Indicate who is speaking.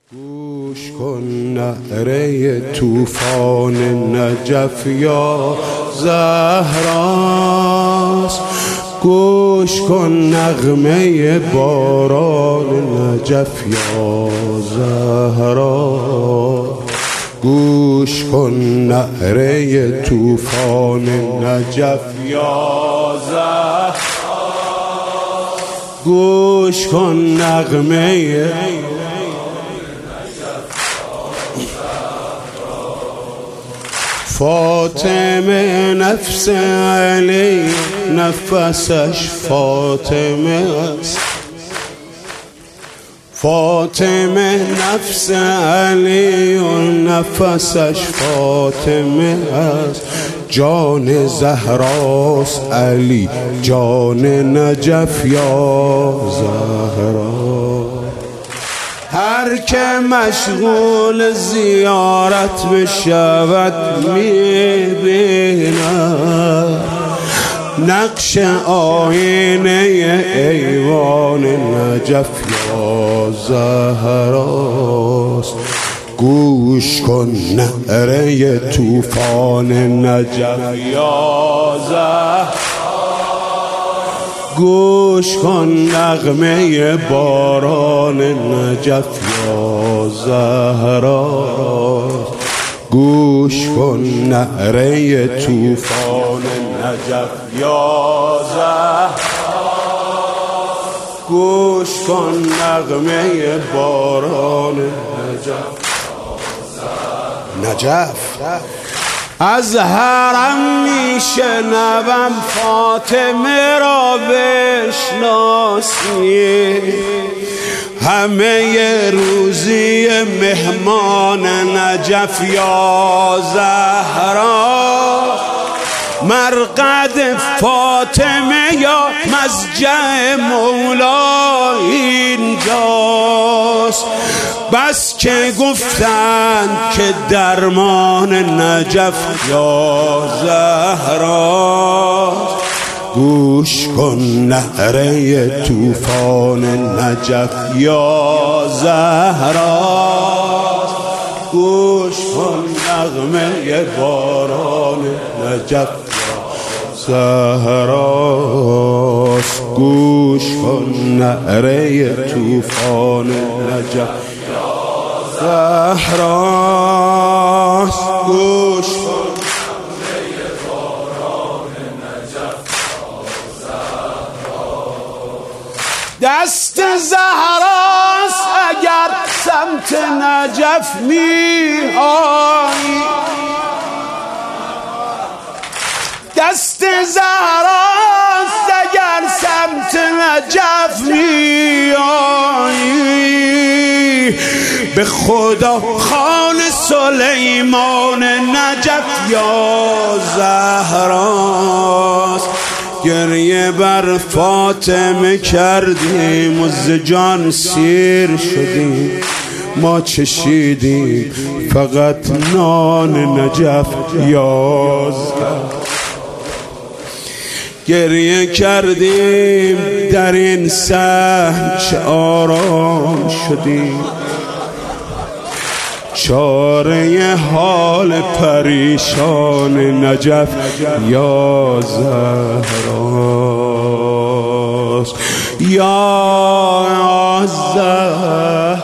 Speaker 1: گوش کن نعره طوفان نجف یا زهراست، گوش کن نغمه باران نجف یا زهرا، گوش کن نعره طوفان نجف یا زهرا، گوش کن نغمه فاطمه نفس علی نفسش فاطمه است، فاطمه نفس علی و نفسش فاطمه است، جان زهراست علی جان نجف یا زهرا. هر که مشغول زیارت بشود می‌بیند نقش آینه ایوان نجف یا زهراست، گوش کن نعره طوفان نجف یا زهرا، گوش کن نغمه باران نجف یا زهرا، گوش کن نعره طوفان نجف یا زهرا، گوش کن نغمه باران نجف. از حرم میشنوم فاطمه را بشناسی، همه روزی مهمان نجف یا زهرا، مرقد فاطمه یا مضجع مولا اینجاست، بس که گفتند که درمان نجف یا زهرا، گوش کن نعره طوفان نجف یا زهرا، گوش کن نغمه باران نجف زهراست، گوش کن نعره طوفان نجف زهراست، گوش کن نعره باران نجف زهراست. دست زهراست اگر سمت نجف می آیی، دست زهراست اگر سمت نجف می آیی، به خدا خان سلیمان نجف یا زهراست، گریه بر فاطمه کردیم و ز جان سیر شدیم، ما چشیدیم فقط نان نجف یا زهرا، گریه کردیم در این صحن چه آرام شدیم، چاره حال پریشان نجف یا زهراست یا زهرا.